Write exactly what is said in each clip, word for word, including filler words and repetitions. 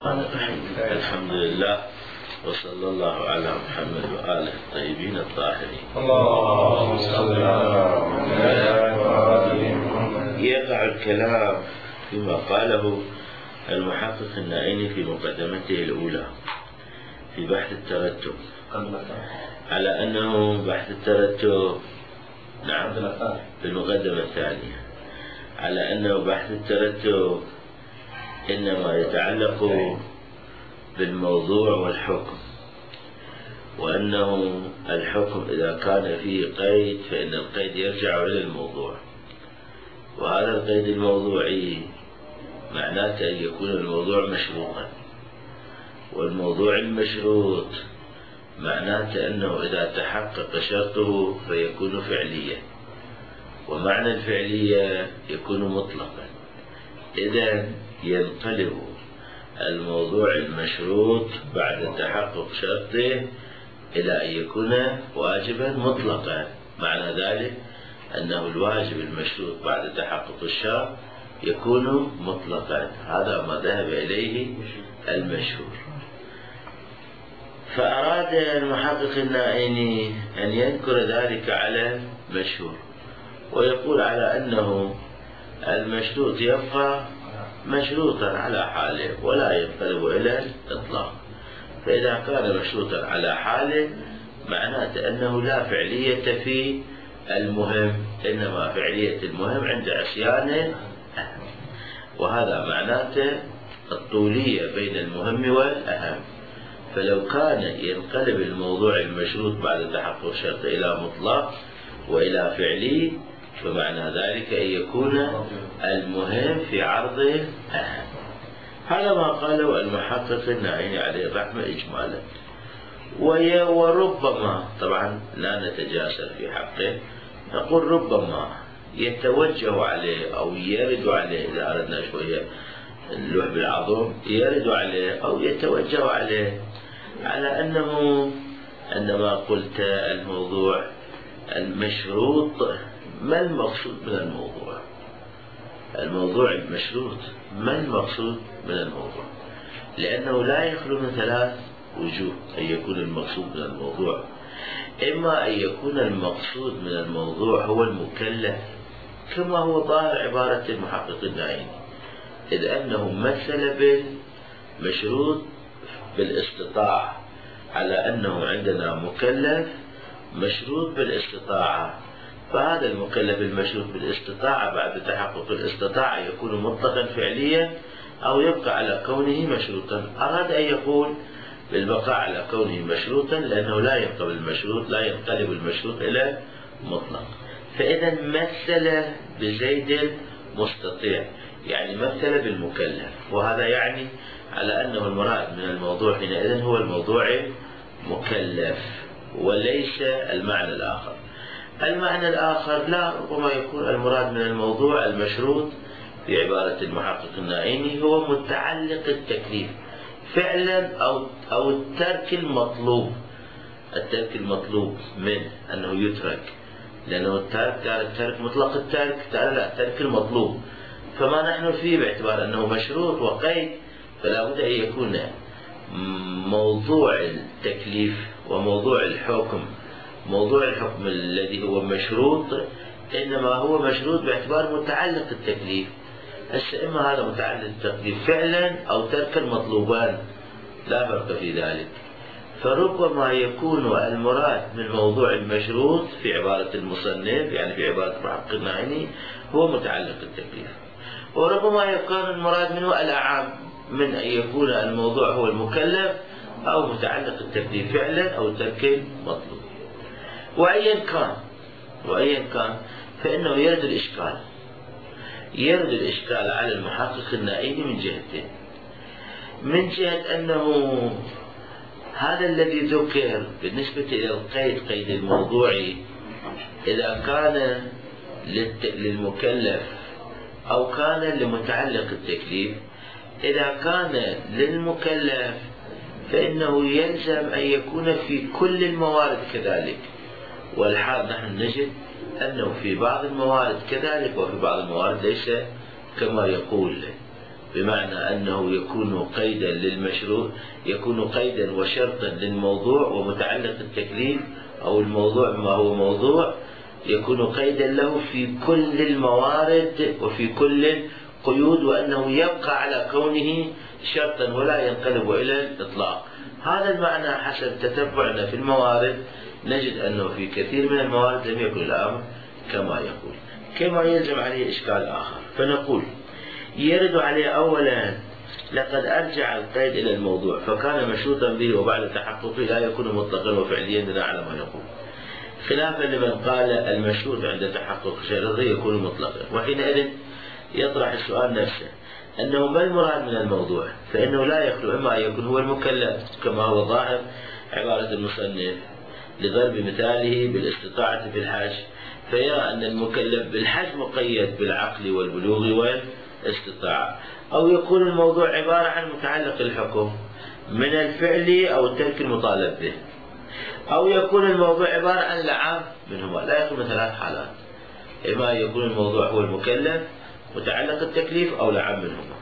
الحمد لله وصلى الله على محمد وآله الطيبين الطاهرين. اللهم صل على محمد. يقع الكلام فيما قاله المحقق النائني في مقدمته الأولى في بحث الترتب على أنه بحث الترتب نعم في المقدمة الثانية على أنه بحث الترتب إنما يتعلق بالموضوع والحكم، وأنه الحكم إذا كان فيه قيد فإن القيد يرجع إلى الموضوع، وهذا القيد الموضوعي معناته أن يكون الموضوع مشروطا، والموضوع المشروط معناته أنه إذا تحقق شرطه فيكون فعليا، ومعنى الفعلية يكون مطلقا. إذن ينقلب الموضوع المشروط بعد تحقق شرطه إلى أن يكون واجبا مطلقا. معنى ذلك أنه الواجب المشروط بعد تحقق الشرط يكون مطلقا. هذا ما ذهب إليه المشهور. فأراد المحقق النائني أن يذكر ذلك على المشهور، ويقول على أنه المشروط يبقى مشروطا على حاله ولا ينقلب إلى الإطلاق. فإذا كان مشروطا على حاله معناته أنه لا فعلية في المهم، إنما فعلية المهم عند عصيانه، وهذا معناته الطولية بين المهم والأهم. فلو كان ينقلب الموضوع المشروط بعد تحقق شرط إلى مطلق وإلى فعلي، فمعنى ذلك أن يكون المهم في عرضه أهم. هذا ما قاله المحقق النائني عليه الرحمة إجمالا. وربما طبعا لا نتجاسر في حقه، نقول ربما يتوجه عليه أو يرد عليه إذا أردنا شوية اللوح بالعظم، يرد عليه أو يتوجه عليه على أنه عندما قلت الموضوع المشروط ما المقصود من الموضوع؟ الموضوع المشروط ما المقصود من الموضوع؟ لأنه لا يخلو من ثلاث وجوه أن يكون المقصود من الموضوع. إما أن يكون المقصود من الموضوع هو المكلف كما هو ظاهر عبارة المحقق النائني، إذ أنه مثل بالمشروط بالاستطاعة على أنه عندنا مكلف مشروط بالاستطاعة، فهذا المكلف المشروط بالاستطاعة بعد تحقق الاستطاعة يكون مطلقا فعليا أو يبقى على كونه مشروطا. أراد أن يقول بالبقاء على كونه مشروطا لأنه لا يبقى بالمشروط، لا ينقلب المشروط إلى مطلق. فإذا مثل بزيد المستطيع، يعني مثل بالمكلف، وهذا يعني على أنه المراد من الموضوع حينئذ هو الموضوع مكلف وليس المعنى الآخر. المعنى الآخر لا، ربما يكون المراد من الموضوع المشروط في عبارة المحقق النائني هو متعلق التكليف فعلا أو أو الترك المطلوب، الترك المطلوب من أنه يترك، لأنه الترك ترى الترك مطلق الترك ترى لا الترك المطلوب. فما نحن فيه باعتبار أنه مشروط وقيد، فلا بد أن يكون موضوع التكليف وموضوع الحكم، موضوع الحكم الذي هو مشروط إنما هو مشروط باعتبار متعلق التكليف. إما هذا متعلق التكليف فعلا أو ترك المطلوبان، لا فرق في ذلك. فربما يكون المراد من موضوع المشروط في عبارة المصنف، يعني في عبارة المحقق النائني، هو متعلق التكليف، وربما يكون المراد منه الأعم من أن يكون الموضوع هو المكلف أو متعلق التكليف فعلا أو ترك المطلوب. وأيا كان وأيا كان فإنه يرد الإشكال يرد الإشكال على المحقق النائني من جهتين. من جهة أنه هذا الذي ذكر بالنسبة إلى القيد، قيد الموضوعي، إذا كان للمكلف أو كان لمتعلق التكليف، إذا كان للمكلف فإنه يلزم أن يكون في كل الموارد كذلك، والحال نحن نجد أنه في بعض الموارد كذلك وفي بعض الموارد ليس كما يقول بمعنى أنه يكون قيدا للمشروط، يكون قيدا وشرطا للموضوع ومتعلق التكليف أو الموضوع ما هو موضوع يكون قيدا له في كل الموارد وفي كل القيود، وأنه يبقى على كونه شرطا ولا ينقلب إلى الإطلاق. هذا المعنى حسب تتبعنا في الموارد نجد أنه في كثير من الموارد لم يكن الأمر كما يقول، كما يلزم عليه إشكال آخر. فنقول يرد عليه أولا لقد أرجع القيد إلى الموضوع فكان مشروطا به وبعد تحققه لا يكون مطلقا وفعليا بناء على ما يقول، خلافا لمن قال المشروط عند تحقق شرطه يكون مطلقا. وحينئذ يطرح السؤال نفسه أنه ما المراد من الموضوع؟ فإنه لا يخلو إما أن يكون هو المكلف كما هو ظاهر عبارة المصنف لضرب مثاله بالاستطاعة في الحج، فيرى أن المكلف بالحج مقيد بالعقل والبلوغ والاستطاعة، أو يكون الموضوع عبارة عن متعلق الحكم من الفعل أو الترك المطالب به، أو يكون الموضوع عبارة عن العام منهما. لا يكون من ثلاث حالات، إما يكون الموضوع هو المكلف متعلق التكليف أو العام منهما.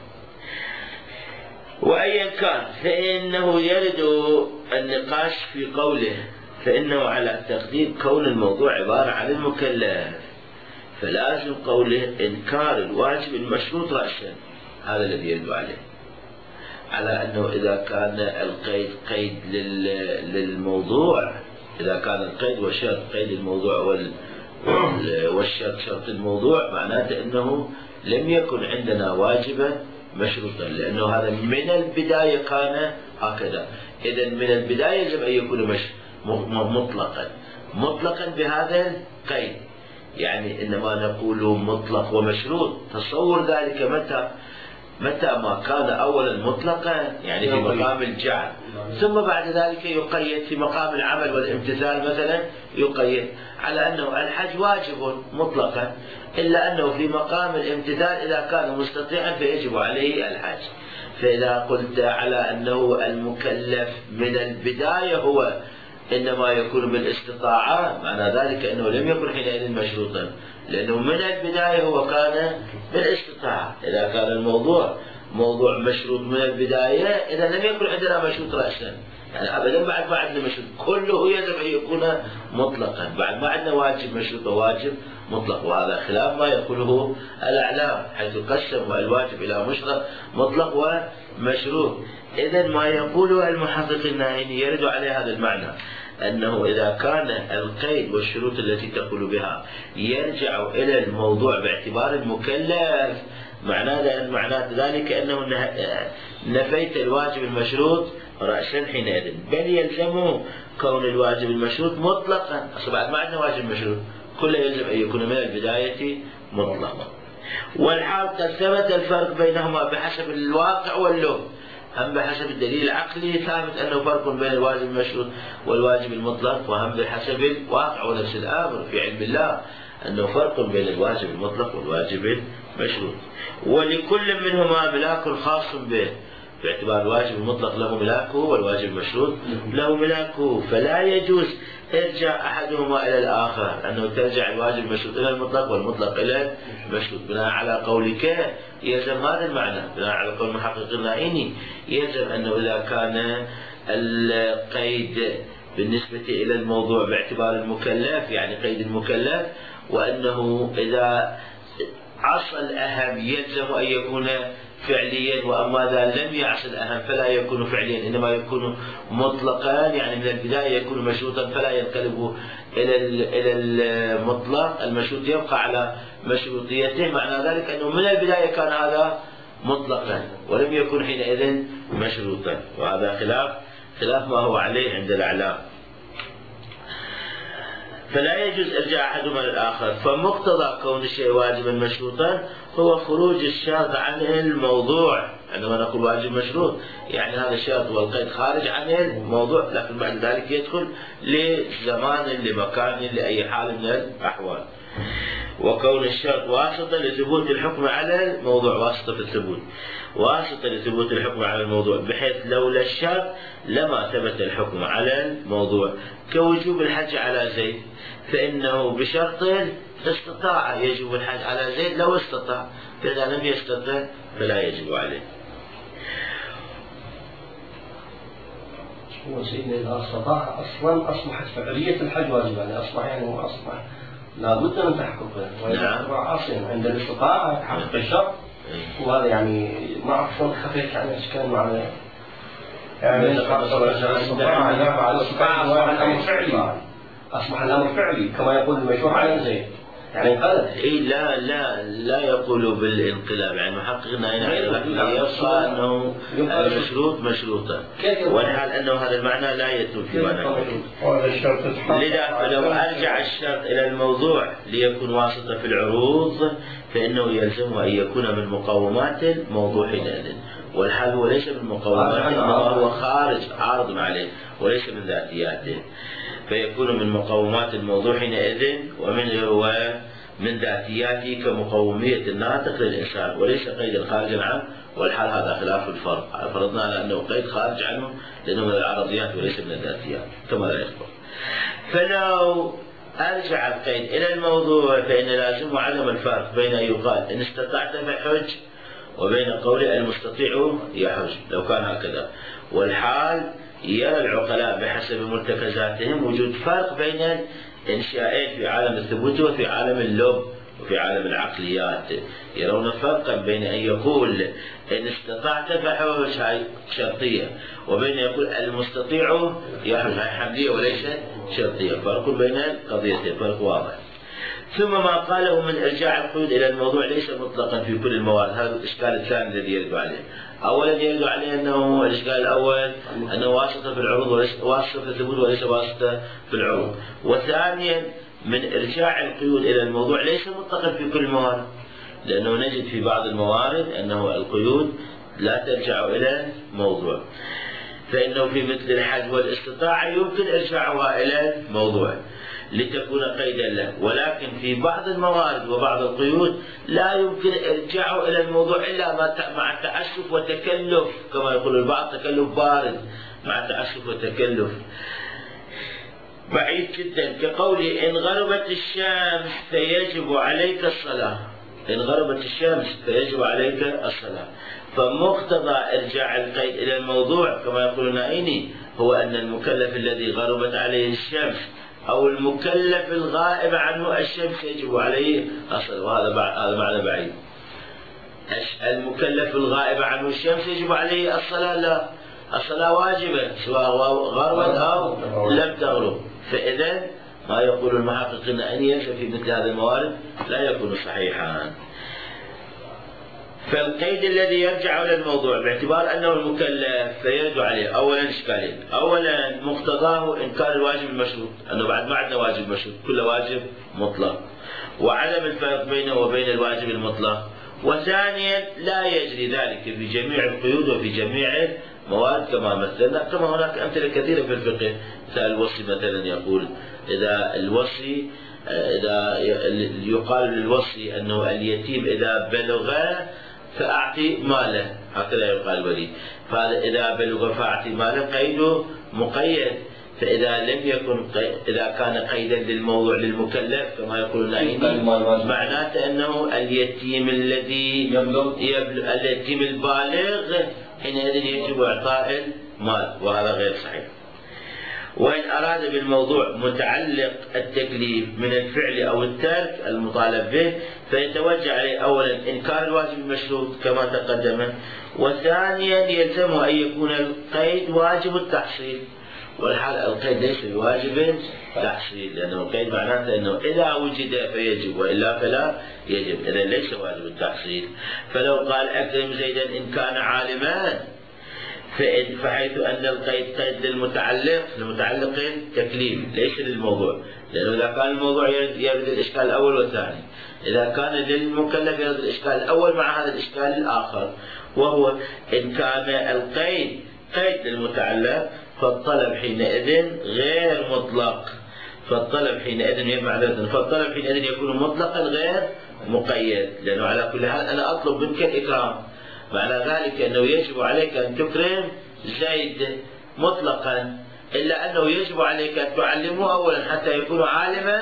وأيا كان فإنه يرد النقاش في قوله فإنه على تقدير كون الموضوع عبارة عن المكلف، فلازم قوله إنكار الواجب المشروط رأسا، هذا الذي يرد عليه، على أنه إذا كان القيد قيد للموضوع، إذا كان القيد والشرط قيد الموضوع والشرط شرط الموضوع، معناته أنه لم يكن عندنا واجبا مشروطا، لأنه هذا من البداية كان هكذا. إذا من البداية يجب أن يكون مش مطلقا مطلقا بهذا القيد، يعني إنما نقول مطلق ومشروط. تصور ذلك متى متى ما كان أولا مطلقا، يعني في مقام الجعل، ثم بعد ذلك يقيد في مقام العمل والامتثال مثلا، يقيد على أنه الحج واجب مطلقا، إلا أنه في مقام الامتثال إذا كان مستطيعا فيجب عليه الحج. فإذا قلت على أنه المكلف من البداية هو إنما يكون بالاستطاعة، معنى ذلك أنه لم يكن حينئذ مشروطا، لأنه من البداية هو كان بالاستطاعة. إذا كان الموضوع موضوع مشروط من البداية إذا لم يكن عندنا مشروط رأسا، يعني أبدا بعد ما عندنا مشروط كله يجب أن يكون مطلقا، بعد ما عندنا واجب مشروط وواجب مطلق، وهذا خلاف ما يقوله الأعلام حيث قسموا الواجب إلى مشروط مطلق ومشروط. إذا ما يقوله المحقق النائني يرد عليه هذا المعنى، أنه إذا كان القيد والشروط التي تقول بها يرجع إلى الموضوع باعتبار المكلف، معناه معناه ذلك أنه نفيت الواجب المشروط رأسا حينئذ، بل يلزمه كون الواجب المشروط مطلقا. أصلا بعد ما عندنا واجب مشروط كله يلزم أن يكون من البداية مطلقا. والحال قد ثبت الفرق بينهما بحسب الواقع واللغة، هم بحسب الدليل العقلي ثابت أنه فرق بين الواجب المشروط والواجب المطلق، وهم بحسب الواقع ونفس الأمر في علم الله أنه فرق بين الواجب المطلق والواجب المشروط. ولكل منهما ملاك خاص به، باعتبار الواجب المطلق له ملاكه والواجب المشروط له ملاكه، فلا يجوز ارجاع أحدهما إلى الآخر، أنه ترجع الواجب المشروط إلى المطلق والمطلق إلى المشروط. بناء على قولك يلزم هذا المعنى، بناء على قول المحقق النائني يلزم أنه إذا كان القيد بالنسبة إلى الموضوع باعتبار المكلف، يعني قيد المكلف، وأنه إذا عصى الأهم يلزم أن يكون فعليا، واما اذا لم يعص الاهم فلا يكون فعليا انما يكون مطلقا، يعني من البدايه يكون مشروطا فلا ينقلب الى الى المطلق، المشروط يبقى على مشروطيته، معنى ذلك انه من البدايه كان هذا مطلقا ولم يكن حينئذ مشروطا، وهذا خلاف خلاف ما هو عليه عند الاعلام. فلا يجوز ارجاع احدهما للاخر، فمقتضى كون الشيء واجبا مشروطا هو خروج الشرط عن الموضوع. عندما نقول واجب مشروط يعني هذا الشرط والقيد خارج عن الموضوع، لكن بعد ذلك يدخل لزمان لمكان لاي حال من الاحوال. وكون الشرط واسطة لثبوت الحكم على الموضوع، واسطة في الثبوت، واسطة لثبوت الحكم على الموضوع، بحيث لولا الشرط لما ثبت الحكم على الموضوع، كوجوب الحج على زيد، فإنه بشرط استطاع يجب الحج على زيد لو استطاع، فإذا لم يستطع فلا يجب عليه. هو سيدنا إذا استطاع أصلا أصبحت فعلية الحج واجبة، يعني أصبح يعني هو أصبح لابد من تحققه، وإذا استطاع أصلا عند الاستطاعة تحقق الشرط. وهذا يعني ما أعرف شلون خفيت يعني إشكال مع يعني الاستطاعة الأمر فعلي، أصبح الأمر فعلي كما يقول المشروع على زين يعني انقلب. إيه لا لا لا يقول بالانقلاب، يعني محققنا هنا يبقى أنه المشروط مشروطا، والحال أنه هذا المعنى لا يتم في معنى لذا فلو أرجع الشرط إلى الموضوع ليكون واسطة في العروض فإنه يلزمه أن يكون من مقومات الموضوع حينئذ، والحال هو ليس من مقوماته إنما هو خارج عارض عليه وليس من ذاتياته، فيكون من مقومات الموضوع حينئذ ومن هو من ذاتياته كمقومية الناطق للإنسان وليس قيدا خارجا عنه، والحال هذا خلاف الفرق، فرضنا على أنه قيد خارج عنه لأنه من العرضيات وليس من الذاتيات كما لا يخبر. فلو أرجع القيد إلى الموضوع فإن لازم عدم الفرق بين أن يقال إن استطعت فحج وبين قول المستطيع يحج لو كان هكذا، والحال يرى العقلاء بحسب مرتكزاتهم وجود فرق بين الإنشاءين في عالم الثبوت وفي عالم اللب وفي عالم العقليات، يرون فرقا بين أن يقول إن استطعت فحج هاي شرطية وبين أن يقول المستطيع يحج هاي حملية وليس شرطية، فرق بين القضيتين، فرق واضح. ثم ما قاله من إرجاع القيود إلى الموضوع ليس مطلقا في كل الموارد، هذا الإشكال الثاني الذي يرد عليه. أولا يرد عليه أنه الإشكال الأول أنه واسطة في العروض وليس واسطة في الثبوت وليس واسطة في العروض، وثانيا من إرجاع القيود إلى الموضوع ليس مطلقا في كل الموارد، لأنه نجد في بعض الموارد أنه القيود لا ترجع إلى الموضوع، فإنه في مثل الحج والاستطاعة يمكن إرجاعها إلى الموضوع لتكون قيدا له، ولكن في بعض الموارد وبعض القيود لا يمكن إرجاعه إلى الموضوع إلا مع تعسف وتكلف كما يقول البعض، تكلف بارد مع تعسف وتكلف بعيد جدا، كقولي إن غربت الشمس فيجب عليك الصلاة، إن غربت الشمس فيجب عليك الصلاة، فمقتضى إرجاع القيد إلى الموضوع كما يقول النائيني هو أن المكلف الذي غربت عليه الشمس أو المكلف الغائب عنه الشمس يجب عليه الصلاة، وهذا هذا معنى بعيد. المكلف الغائب عنه الشمس يجب عليه الصلاة؟ لا، الصلاة واجبة سواء غربت أو لم تغرب، فإذا ما يقول المحققين أن يلزم في مثل هذه الموارد لا يكون صحيحا. فالقيد الذي يرجع إلى الموضوع باعتبار أنه المكلف فيرد عليه أولا إشكالين، أولا مقتضاه إنكار الواجب المشروط، أنه بعد ما عندنا واجب مشروط كل واجب مطلق، وعدم الفرق بينه وبين الواجب المطلق، وثانيا لا يجري ذلك في جميع القيود وفي جميع الموارد كما مثلنا، كما هناك أمثلة كثيرة في الفقه، مثل الوصي مثلا يقول إذا الوصي إذا يقال للوصي أنه اليتيم إذا بلغ فأعطي ماله، هكذا يقال الولي، فهذا إذا بلغ فأعطي ماله قيده مقيد، فإذا لم يكن قيد إذا كان قيدا للموضوع للمكلف كما يقول النائيني معناته أنه اليتيم الذي يبلغ اليتيم البالغ حينئذ يجب إعطاء المال، وهذا غير صحيح. وإن أراد بالموضوع متعلق التكليف من الفعل أو الترك المطالب به فيتوجه عليه أولا إنكار الواجب المشروط كما تقدم، وثانيا يلزمه أن يكون القيد واجب التحصيل، والحال القيد ليس بواجب تحصيل، لأنه القيد معناته أنه إذا وجد فيجب وإلا فلا يجب، إذا ليس واجب التحصيل. فلو قال أكرم زيدا إن كان عالما فحيث أن القيد قيد للمتعلق لمتعلق تكليف ليس للموضوع، لأنه إذا كان الموضوع يرد الإشكال الأول والثاني، إذا كان للمكلف يرد الإشكال الأول مع هذا الإشكال الآخر، وهو إن كان القيد قيد للمتعلق فالطلب حينئذ غير مطلق، فالطلب حينئذ معذرة فالطلب حينئذ يكون مطلقا غير مقيد، لأنه على كل حال أنا أطلب منك الإكرام، معنى ذلك أنه يجب عليك أن تكرم زيد مطلقا، إلا أنه يجب عليك أن تعلمه أولا حتى يكون عالما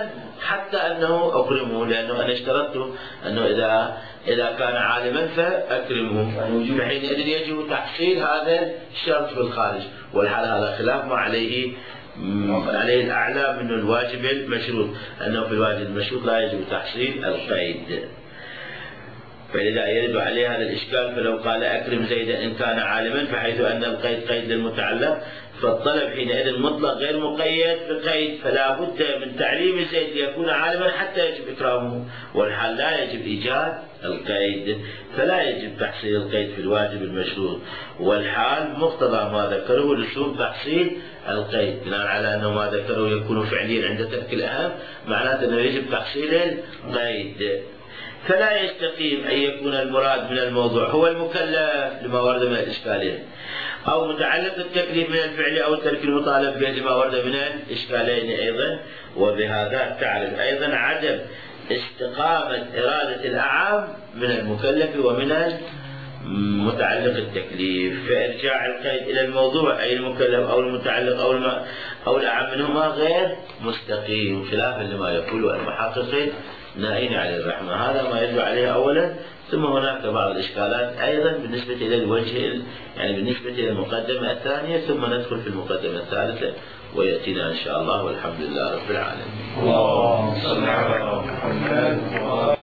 حتى أنه أكرمه، لأنه أنا اشترطت أنه إذا إذا كان عالما فأكرمه، فحينئذ يجب تحصيل هذا الشرط في الخارج، والحال هذا خلاف ما عليه عليه الأعلى من الواجب المشروط، أنه في الواجب المشروط لا يجب تحصيل القيد. فلذا يرد عليه هذا الإشكال، فلو قال أكرم زيدا إن كان عالما، فحيث أن القيد قيد للمتعلق، فالطلب حينئذ مطلق غير مقيد بقيد، فلا بد من تعليم زيد ليكون عالما حتى يجب إكرامه، والحال لا يجب إيجاد القيد، فلا يجب تحصيل القيد في الواجب المشروط، والحال مقتضى ما ذكره لزوم تحصيل القيد، بناء على أنه ما ذكره يكون فعليا عند ترك الأهم، معناته أنه يجب تحصيل القيد. فلا يستقيم أن يكون المراد من الموضوع هو المكلف لما ورد من الإشكالين، أو متعلق التكليف من الفعل أو الترك المطالب به لما ورد من الإشكالين أيضا. وبهذا تعرف أيضا عدم استقامة إرادة الأعم من المكلف ومن متعلق التكليف، فإرجاع القيد إلى الموضوع أي المكلف أو المتعلق أو الم... أو الأعم منهما غير مستقيم، خلافا لما يقوله المحققين نائين عليه الرحمة. هذا ما يدل عليه أولا. ثم هناك بعض الإشكالات أيضا بالنسبة إلى الوجه، يعني بالنسبة إلى المقدمة الثانية، ثم ندخل في المقدمة الثالثة ويأتينا إن شاء الله، والحمد لله رب العالمين. اللهم صل على محمد.